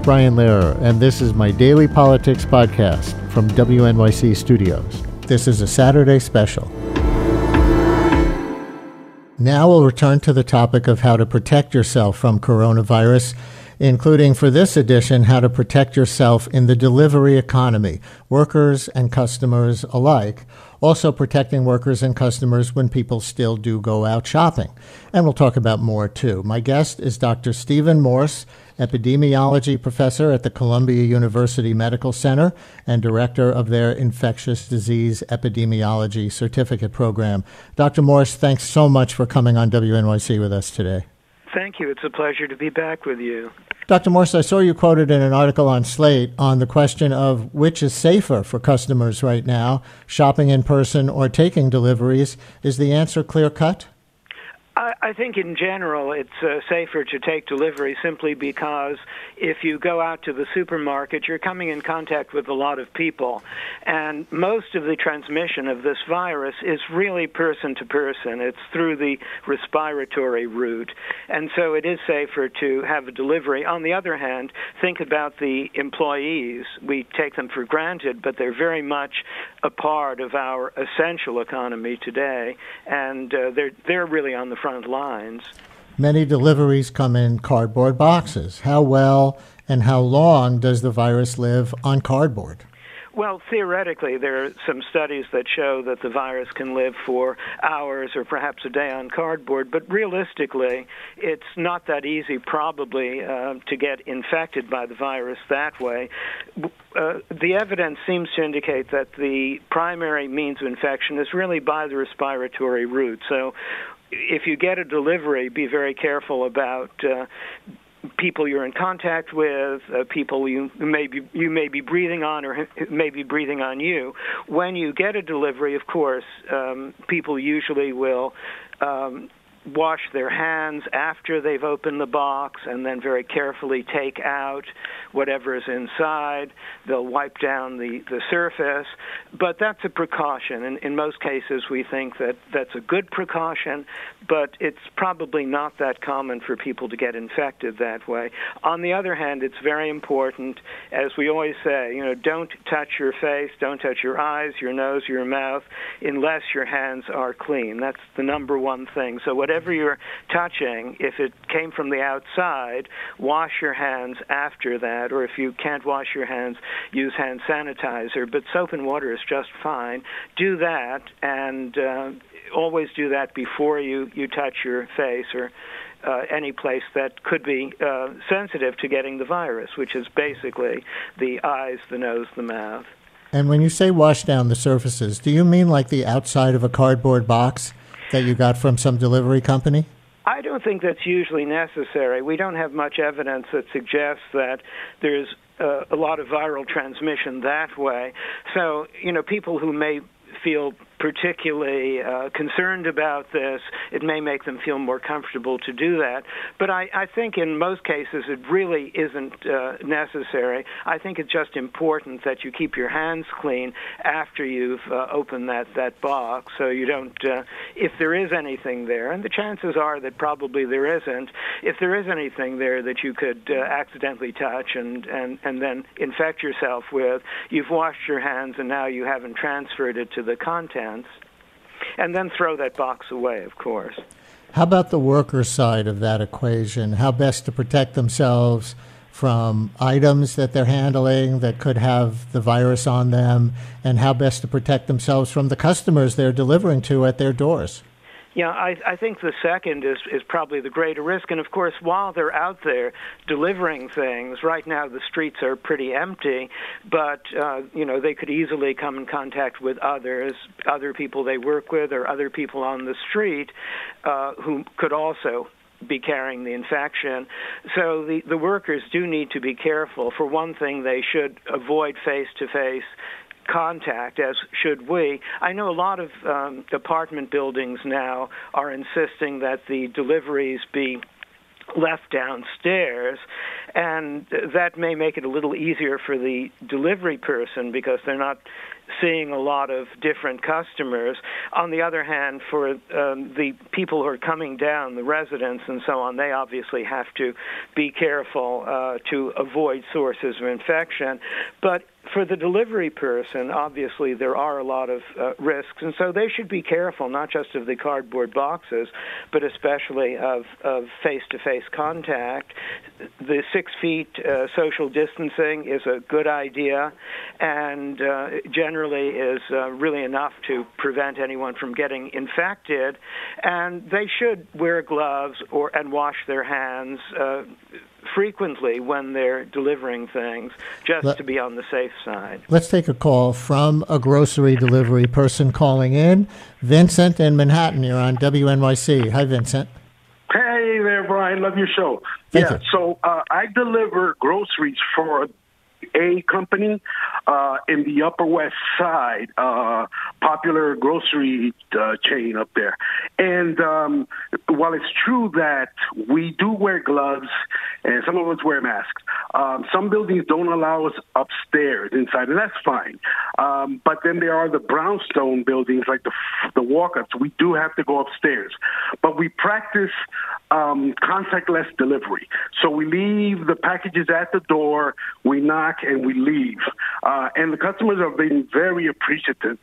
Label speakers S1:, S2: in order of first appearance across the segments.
S1: Brian Lehrer, and this is my daily politics podcast from WNYC Studios. This is a Saturday special. Now we'll return to the topic of how to protect yourself from coronavirus, including for this edition, how to protect yourself in the delivery economy, workers and customers alike. Also protecting workers and customers when people still do go out shopping. And we'll talk about more, too. My guest is Dr. Stephen Morse, epidemiology professor at the Columbia University Medical Center and director of their Infectious Disease Epidemiology Certificate Program. Dr. Morse, thanks so much for coming on WNYC with us today.
S2: Thank you. It's a pleasure to be back with you.
S1: Dr. Morse, I saw you quoted in an article on Slate on the question of which is safer for customers right now, shopping in person or taking deliveries. Is the answer clear-cut?
S2: I think in general it's safer to take delivery simply because if you go out to the supermarket, you're coming in contact with a lot of people. And most of the transmission of this virus is really person to person. It's through the respiratory route. And so it is safer to have a delivery. On the other hand, think about the employees. We take them for granted, but they're very much a part of our essential economy today. And they're really on the front lines.
S1: Many deliveries come in cardboard boxes. How well and how long does the virus live on cardboard?
S2: Well, theoretically, there are some studies that show that the virus can live for hours or perhaps a day on cardboard, but realistically, it's not that easy probably to get infected by the virus that way. The evidence seems to indicate that the primary means of infection is really by the respiratory route. So if you get a delivery, be very careful about people you're in contact with, people you may be breathing on or may be breathing on you. When you get a delivery, of course, people usually will wash their hands after they've opened the box and then very carefully take out whatever is inside. They'll wipe down the surface, but that's a precaution. And in most cases, we think that that's a good precaution, but it's probably not that common for people to get infected that way. On the other hand, it's very important, as we always say, don't touch your face, don't touch your eyes, your nose, your mouth, unless your hands are clean. That's the number one thing. So whatever you're touching, if it came from the outside, wash your hands after that, or if you can't wash your hands, use hand sanitizer. But soap and water is just fine. Do that, and always do that before you touch your face or any place that could be sensitive to getting the virus, which is basically the eyes, the nose, the mouth.
S1: And when you say wash down the surfaces, do you mean like the outside of a cardboard box that you got from some delivery company?
S2: I don't think that's usually necessary. We don't have much evidence that suggests that there's a lot of viral transmission that way. So, people who may feel particularly concerned about this, it may make them feel more comfortable to do that. But I think in most cases it really isn't necessary. I think it's just important that you keep your hands clean after you've opened that box, so you don't, if there is anything there, and the chances are that probably there isn't, if there is anything there that you could accidentally touch and then infect yourself with, you've washed your hands and now you haven't transferred it to the contents. And then throw that box away, of course.
S1: How about the worker side of that equation? How best to protect themselves from items that they're handling that could have the virus on them, and how best to protect themselves from the customers they're delivering to at their doors?
S2: Yeah, I think the second is probably the greater risk. And, of course, while they're out there delivering things, right now the streets are pretty empty, but, they could easily come in contact with others, other people they work with or other people on the street who could also be carrying the infection. So the workers do need to be careful. For one thing, they should avoid face-to-face contact, as should we. I know a lot of apartment buildings now are insisting that the deliveries be left downstairs, and that may make it a little easier for the delivery person because they're not seeing a lot of different customers. On the other hand, for the people who are coming down, the residents and so on, they obviously have to be careful to avoid sources of infection. But for the delivery person, obviously there are a lot of risks, and so they should be careful, not just of the cardboard boxes, but especially of face-to-face contact. The 6 feet social distancing is a good idea, and generally is really enough to prevent anyone from getting infected. And they should wear gloves and wash their hands frequently when they're delivering things, just to be on the safe side.
S1: Let's take a call from a grocery delivery person calling in. Vincent in Manhattan, you're on WNYC. Hi, Vincent.
S3: Hey there, Brian. Love your show.
S1: Thank you.
S3: So I deliver groceries for a company in the Upper West Side, popular grocery chain up there. And while it's true that we do wear gloves and some of us wear masks, some buildings don't allow us upstairs inside, and that's fine. But then there are the brownstone buildings, like the walk-ups. We do have to go upstairs. But we practice contactless delivery. So we leave the packages at the door, we knock, and we leave. And the customers have been very appreciative,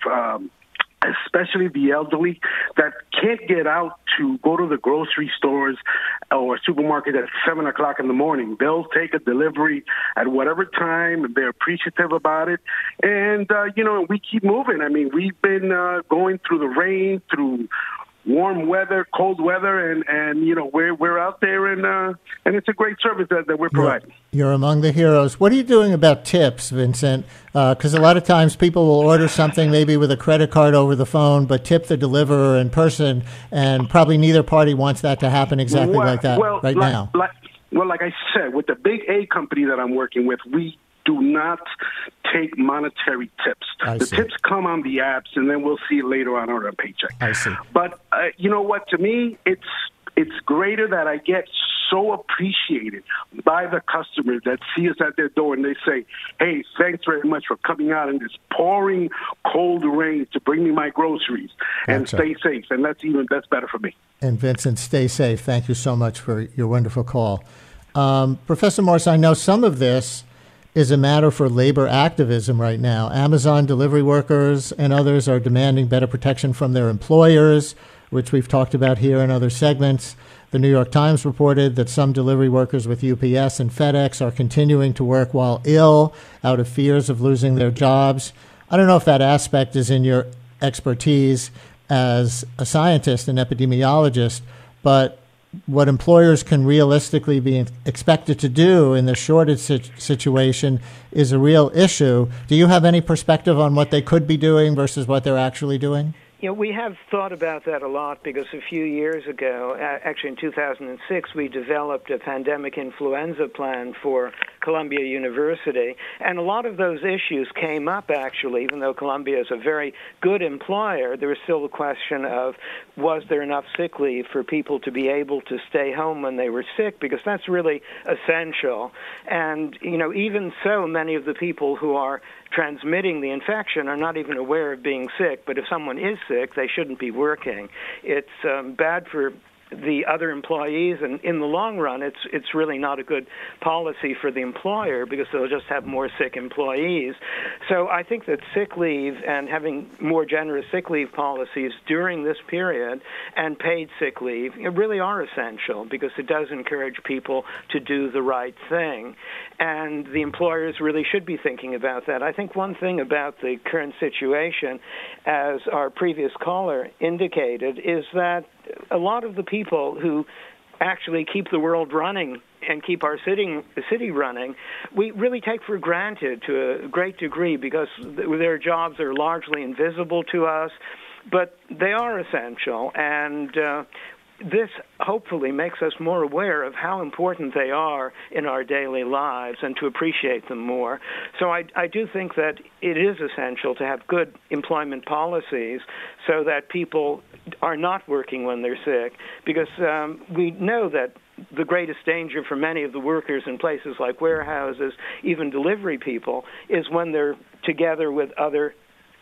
S3: especially the elderly that can't get out to go to the grocery stores or supermarket at 7 o'clock in the morning. They'll take a delivery at whatever time. They're appreciative about it. And, we keep moving. I mean, we've been going through the rain, through warm weather, cold weather, and we're out there, and it's a great service that we're providing.
S1: You're among the heroes. What are you doing about tips, Vincent? Because a lot of times people will order something maybe with a credit card over the phone, but tip the deliverer in person, and probably neither party wants that to happen exactly like that now.
S3: Like I said, with the big A company that I'm working with, we do not take monetary tips. The tips come on the apps, and then we'll see it later on our paycheck.
S1: I see.
S3: But you know what? To me, it's greater that I get so appreciated by the customers that see us at their door and they say, hey, thanks very much for coming out in this pouring cold rain to bring me my groceries. And stay safe. And that's better for me.
S1: And Vincent, stay safe. Thank you so much for your wonderful call. Professor Morse, I know some of this is a matter for labor activism right now. Amazon delivery workers and others are demanding better protection from their employers, which we've talked about here in other segments. The New York Times reported that some delivery workers with UPS and FedEx are continuing to work while ill out of fears of losing their jobs. I don't know if that aspect is in your expertise as a scientist and epidemiologist, but what employers can realistically be expected to do in the shortage situation is a real issue. Do you have any perspective on what they could be doing versus what they're actually doing?
S2: We have thought about that a lot because a few years ago, actually in 2006, we developed a pandemic influenza plan for Columbia University, and a lot of those issues came up, actually. Even though Columbia is a very good employer, there was still the question of, was there enough sick leave for people to be able to stay home when they were sick, because that's really essential. And, even so, many of the people who are transmitting the infection are not even aware of being sick, but if someone is sick, they shouldn't be working. It's bad for the other employees, and in the long run, it's really not a good policy for the employer because they'll just have more sick employees. So I think that sick leave and having more generous sick leave policies during this period and paid sick leave really are essential because it does encourage people to do the right thing. And the employers really should be thinking about that. I think one thing about the current situation, as our previous caller indicated, is that a lot of the people who actually keep the world running and keep our city running, we really take for granted to a great degree because their jobs are largely invisible to us, but they are essential. And this hopefully makes us more aware of how important they are in our daily lives and to appreciate them more. So I do think that it is essential to have good employment policies so that people are not working when they're sick, because we know that the greatest danger for many of the workers in places like warehouses, even delivery people, is when they're together with other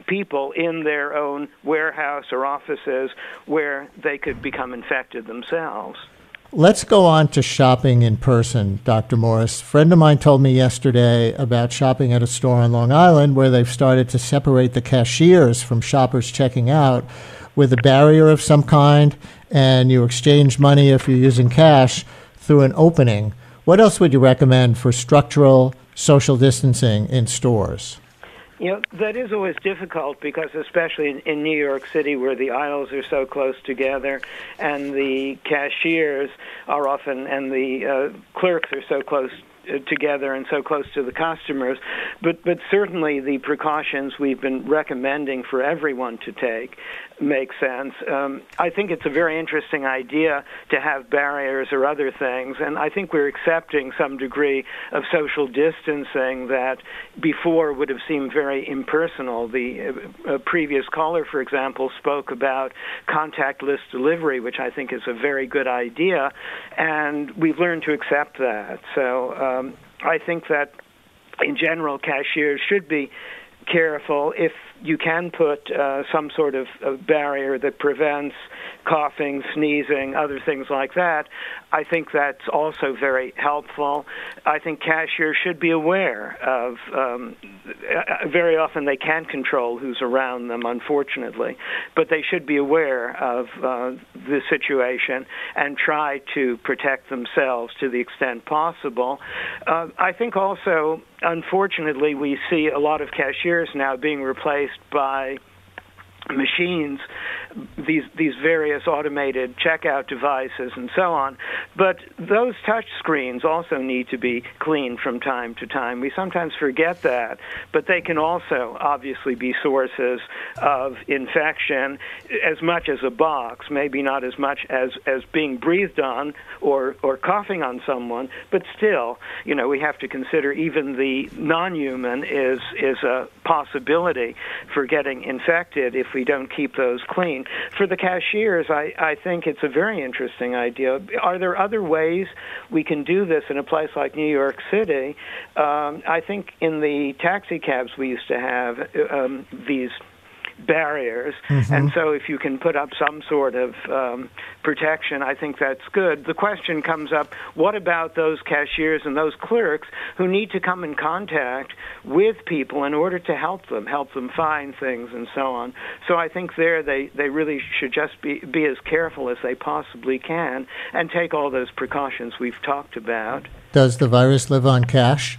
S2: people in their own warehouse or offices where they could become infected themselves.
S1: Let's go on to shopping in person, Dr. Morris. A friend of mine told me yesterday about shopping at a store on Long Island where they've started to separate the cashiers from shoppers checking out with a barrier of some kind, and you exchange money if you're using cash through an opening. What else would you recommend for structural social distancing in stores?
S2: That is always difficult because especially in New York City where the aisles are so close together and the cashiers are often, and the clerks are so close together and so close to the customers, but certainly the precautions we've been recommending for everyone to take make sense. I think it's a very interesting idea to have barriers or other things, and I think we're accepting some degree of social distancing that before would have seemed very impersonal. The previous caller, for example, spoke about contactless delivery, which I think is a very good idea, and we've learned to accept that. So I think that in general, cashiers should be careful. If you can put some sort of barrier that prevents coughing, sneezing, other things like that, I think that's also very helpful. I think cashiers should be aware of, very often they can't control who's around them, unfortunately, but they should be aware of the situation and try to protect themselves to the extent possible. I think also, unfortunately, we see a lot of cashiers now being replaced by machines, these various automated checkout devices and so on. But those touch screens also need to be cleaned from time to time. We sometimes forget that, but they can also obviously be sources of infection as much as a box, maybe not as much as being breathed on or coughing on someone, but still, we have to consider even the non-human is a possibility for getting infected if we don't keep those clean. For the cashiers, I think it's a very interesting idea. Are there other ways we can do this in a place like New York City? I think in the taxi cabs we used to have these barriers, and so if you can put up some sort of protection, I think that's good. The question comes up, what about those cashiers and those clerks who need to come in contact with people in order to help them find things and so on? So I think there they really should just be as careful as they possibly can and take all those precautions we've talked about.
S1: Does the virus live on cash?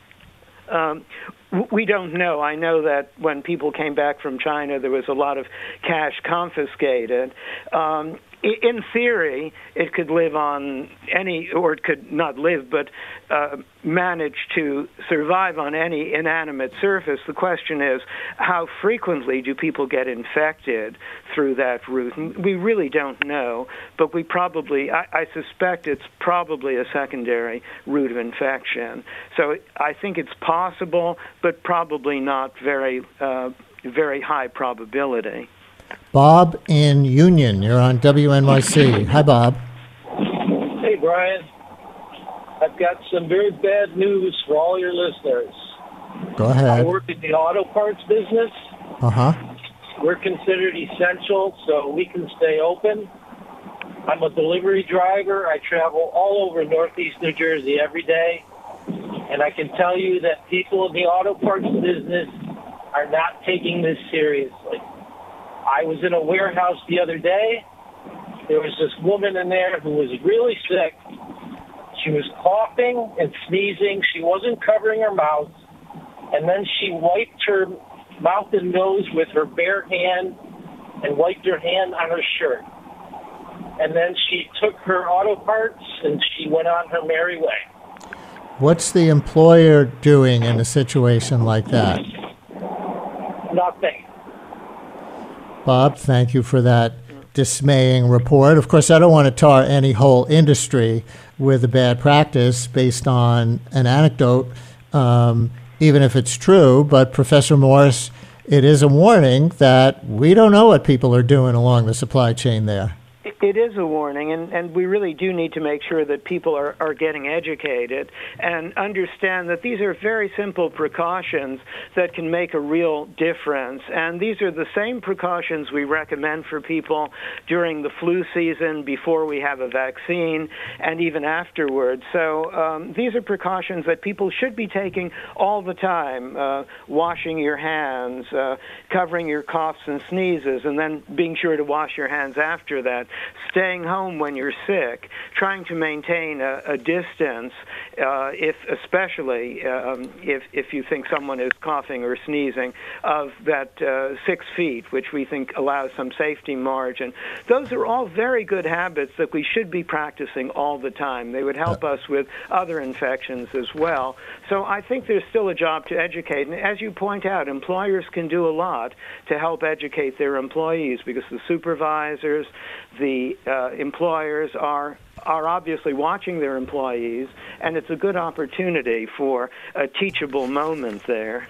S2: We don't know. I know that when people came back from China, there was a lot of cash confiscated. In theory, it could live on any, or it could not live, but manage to survive on any inanimate surface. The question is, how frequently do people get infected through that route? And we really don't know, but we probably, I suspect it's probably a secondary route of infection. So I think it's possible, but probably not very high probability.
S1: Bob in Union, you're on WNYC. Hi, Bob.
S4: Hey, Brian. I've got some very bad news for all your listeners.
S1: Go ahead.
S4: I work in the auto parts business.
S1: Uh-huh.
S4: We're considered essential, so we can stay open. I'm a delivery driver. I travel all over Northeast New Jersey every day. And I can tell you that people in the auto parts business are not taking this seriously. I was in a warehouse the other day. There was this woman in there who was really sick. She was coughing and sneezing. She wasn't covering her mouth. And then she wiped her mouth and nose with her bare hand and wiped her hand on her shirt. And then she took her auto parts and she went on her merry way.
S1: What's the employer doing in a situation like that?
S4: Nothing.
S1: Bob, thank you for that dismaying report. Of course, I don't want to tar any whole industry with a bad practice based on an anecdote, even if it's true. But Professor Morris, it is a warning that we don't know what people are doing along the supply chain there.
S2: It is a warning, and we really do need to make sure that people are getting educated and understand that these are very simple precautions that can make a real difference. And these are the same precautions we recommend for people during the flu season, before we have a vaccine, and even afterwards. So these are precautions that people should be taking all the time. Washing your hands, covering your coughs and sneezes, and then being sure to wash your hands after that. Staying home when you're sick, trying to maintain a distance, especially if you think someone is coughing or sneezing, of that 6 feet, which we think allows some safety margin. Those are all very good habits that we should be practicing all the time. They would help us with other infections as well. So I think there's still a job to educate. And as you point out, employers can do a lot to help educate their employees, because the supervisors, the employers are obviously watching their employees, and it's a good opportunity for a teachable moment there.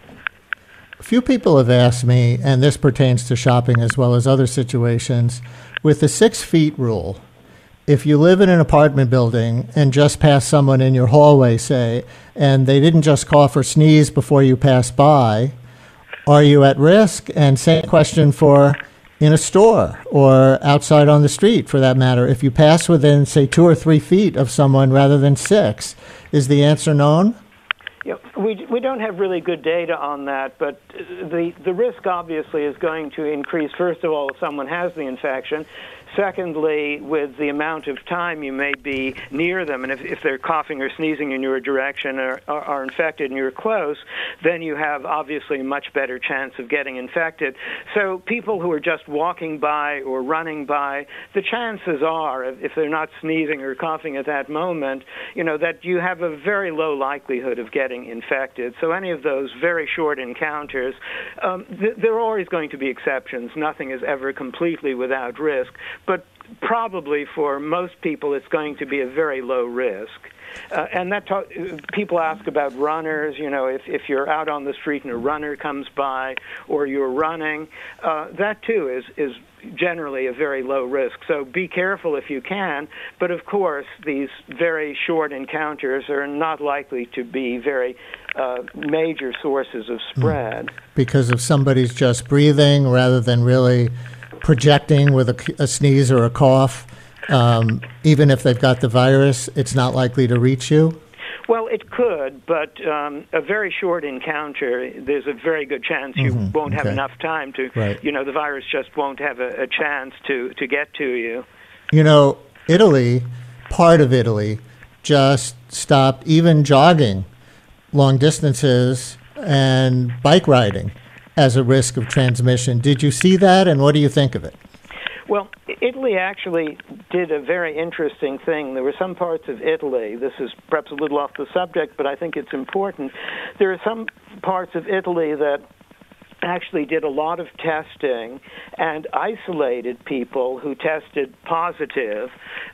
S1: A few people have asked me, and this pertains to shopping as well as other situations, with the 6 feet rule, if you live in an apartment building and just pass someone in your hallway, say, and they didn't just cough or sneeze before you pass by, are you at risk? And same question for in a store or outside on the street, for that matter. If you pass within, say, 2 or 3 feet of someone rather than 6, is the answer known?
S2: Yeah, we don't have really good data on that, but the risk obviously is going to increase, first of all, if someone has the infection. Secondly, with the amount of time you may be near them, and if they're coughing or sneezing in your direction or are infected and you're close, then you have obviously a much better chance of getting infected. So people who are just walking by or running by, the chances are, if they're not sneezing or coughing at that moment, that you have a very low likelihood of getting infected. So any of those very short encounters, there are always going to be exceptions. Nothing is ever completely without risk. But probably for most people, it's going to be a very low risk. And people ask about runners. If you're out on the street and a runner comes by, or you're running, that too is generally a very low risk. So be careful if you can. But of course, these very short encounters are not likely to be very major sources of spread.
S1: Because if somebody's just breathing rather than really projecting with a sneeze or a cough, even if they've got the virus, it's not likely to reach you?
S2: Well, it could, but a very short encounter, there's a very good chance you won't have enough time to,
S1: right.
S2: The virus just won't have a chance to get to you.
S1: Italy, part of Italy, just stopped even jogging long distances and bike riding as a risk of transmission. Did you see that, and what do you think of it?
S2: Well, Italy actually did a very interesting thing. There were some parts of Italy, this is perhaps a little off the subject, but I think it's important. There are some parts of Italy that actually did a lot of testing and isolated people who tested positive,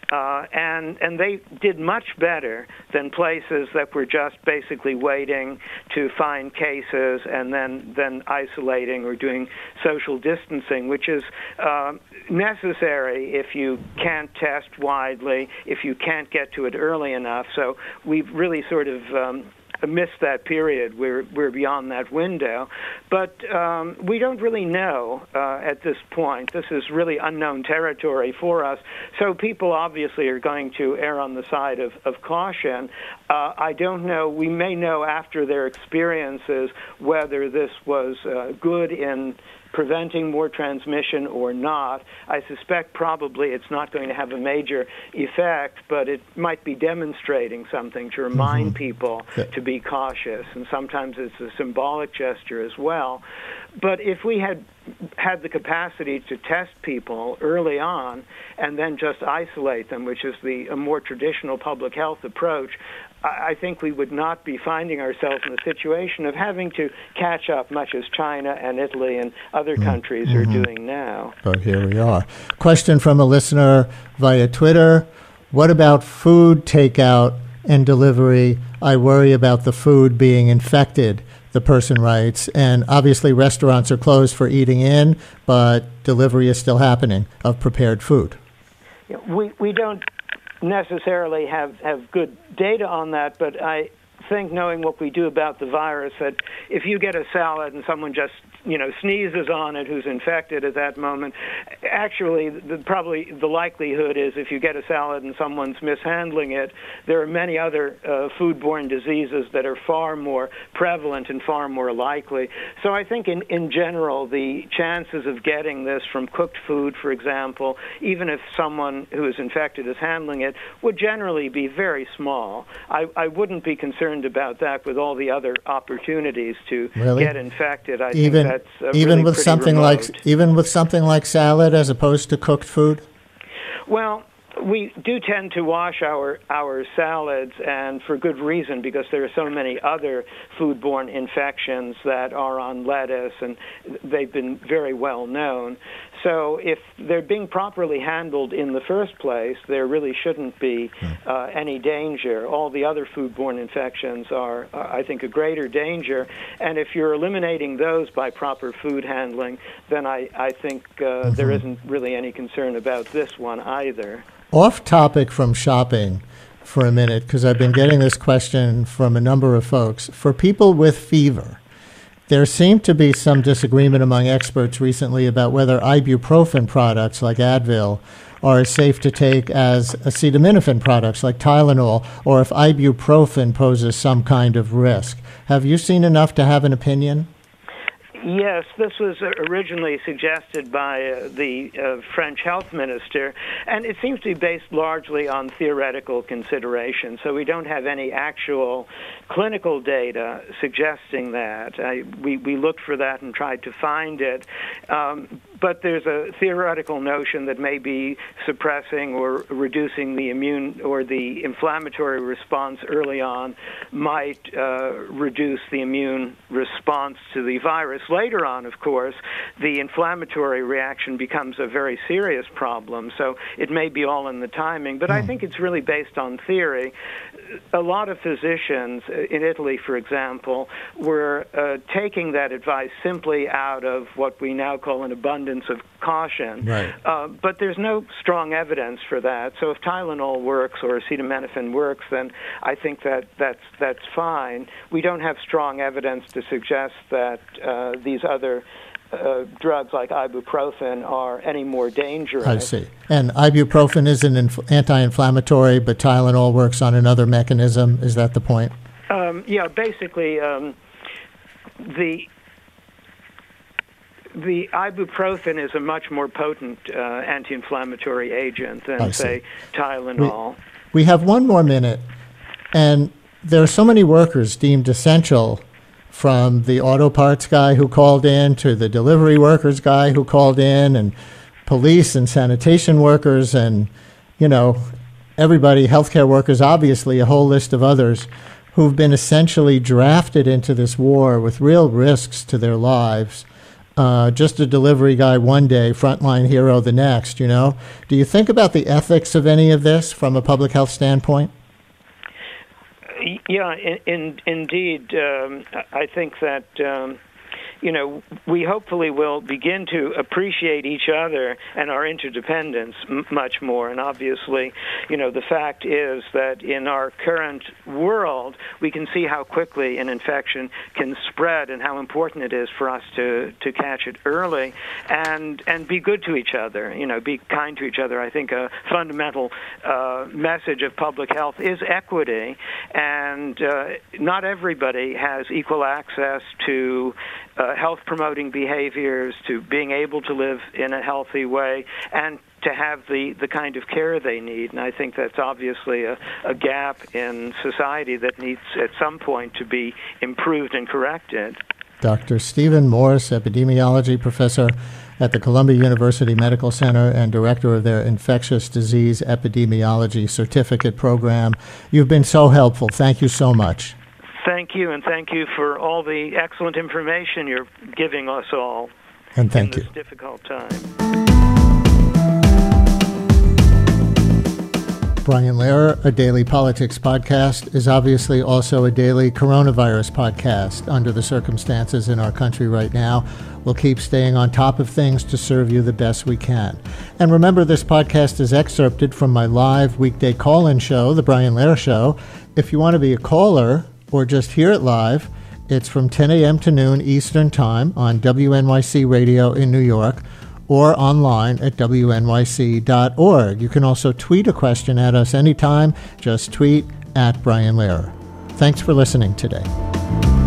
S2: and they did much better than places that were just basically waiting to find cases and then isolating or doing social distancing, which is necessary if you can't test widely, if you can't get to it early enough. So we've really sort of missed that period. We're beyond that window. But we don't really know at this point. This is really unknown territory for us. So people obviously are going to err on the side of caution. I don't know. We may know after their experiences whether this was good in preventing more transmission or not. I suspect probably it's not going to have a major effect, but it might be demonstrating something to remind people to be cautious, and sometimes it's a symbolic gesture as well. But if we had the capacity to test people early on and then just isolate them, which is a more traditional public health approach, I think we would not be finding ourselves in the situation of having to catch up much as China and Italy and other countries are doing now.
S1: But here we are. Question from a listener via Twitter. What about food takeout and delivery? I worry about the food being infected, the person writes. And obviously restaurants are closed for eating in, but delivery is still happening of prepared food.
S2: We don't necessarily have good data on that, but I think, knowing what we do about the virus, that if you get a salad and someone just sneezes on it who's infected at that moment, actually probably the likelihood is if you get a salad and someone's mishandling it, there are many other foodborne diseases that are far more prevalent and far more likely. So I think in general, the chances of getting this from cooked food, for example, even if someone who is infected is handling it, would generally be very small. I wouldn't be concerned about that with all the other opportunities to get infected. I think that's
S1: even with
S2: pretty
S1: something
S2: remote.
S1: even with something like salad as opposed to cooked food.
S2: Well, we do tend to wash our salads, and for good reason, because there are so many other foodborne infections that are on lettuce, and they've been very well known. So if they're being properly handled in the first place, there really shouldn't be any danger. All the other foodborne infections are, I think, a greater danger. And if you're eliminating those by proper food handling, then I think there isn't really any concern about this one either.
S1: Off topic from shopping for a minute, because I've been getting this question from a number of folks. For people with fever, there seemed to be some disagreement among experts recently about whether ibuprofen products like Advil are as safe to take as acetaminophen products like Tylenol, or if ibuprofen poses some kind of risk. Have you seen enough to have an opinion?
S2: Yes, this was originally suggested by the French health minister, and it seems to be based largely on theoretical considerations. So we don't have any actual clinical data suggesting that. We looked for that and tried to find it, but there's a theoretical notion that maybe suppressing or reducing the immune or the inflammatory response early on might reduce the immune response to the virus. Later on, of course, the inflammatory reaction becomes a very serious problem, so it may be all in the timing, but I think it's really based on theory. A lot of physicians in Italy, for example, were taking that advice simply out of what we now call an abundance of caution.
S1: Right.
S2: But there's no strong evidence for that. So if Tylenol works or acetaminophen works, then I think that's fine. We don't have strong evidence to suggest that these other drugs like ibuprofen are any more dangerous.
S1: I see. And ibuprofen is an anti-inflammatory, but Tylenol works on another mechanism. Is that the point?
S2: Yeah, basically, the ibuprofen is a much more potent anti-inflammatory agent than, say, Tylenol.
S1: We have one more minute, and there are so many workers deemed essential, from the auto parts guy who called in to the delivery workers guy who called in, and police and sanitation workers and, everybody, healthcare workers, obviously a whole list of others who've been essentially drafted into this war with real risks to their lives. Just a delivery guy one day, frontline hero the next, Do you think about the ethics of any of this from a public health standpoint?
S2: Yeah, indeed. I think that, we hopefully will begin to appreciate each other and our interdependence much more. And obviously, the fact is that in our current world, we can see how quickly an infection can spread and how important it is for us to catch it early and be good to each other, be kind to each other. I think a fundamental message of public health is equity, and not everybody has equal access to health-promoting behaviors, to being able to live in a healthy way, and to have the kind of care they need. And I think that's obviously a gap in society that needs at some point to be improved and corrected.
S1: Dr. Stephen Morse, epidemiology professor at the Columbia University Medical Center and director of their Infectious Disease Epidemiology Certificate Program. You've been so helpful. Thank you so much.
S2: Thank you, and thank you for all the excellent information you're giving us all
S1: and thank
S2: in
S1: you.
S2: this difficult time.
S1: Brian Lehrer, a daily politics podcast, is obviously also a daily coronavirus podcast. Under the circumstances in our country right now, we'll keep staying on top of things to serve you the best we can. And remember, this podcast is excerpted from my live weekday call-in show, The Brian Lehrer Show. If you want to be a caller or just hear it live, it's from 10 a.m. to noon Eastern Time on WNYC Radio in New York, or online at wnyc.org. You can also tweet a question at us anytime. Just tweet at Brian Lehrer. Thanks for listening today.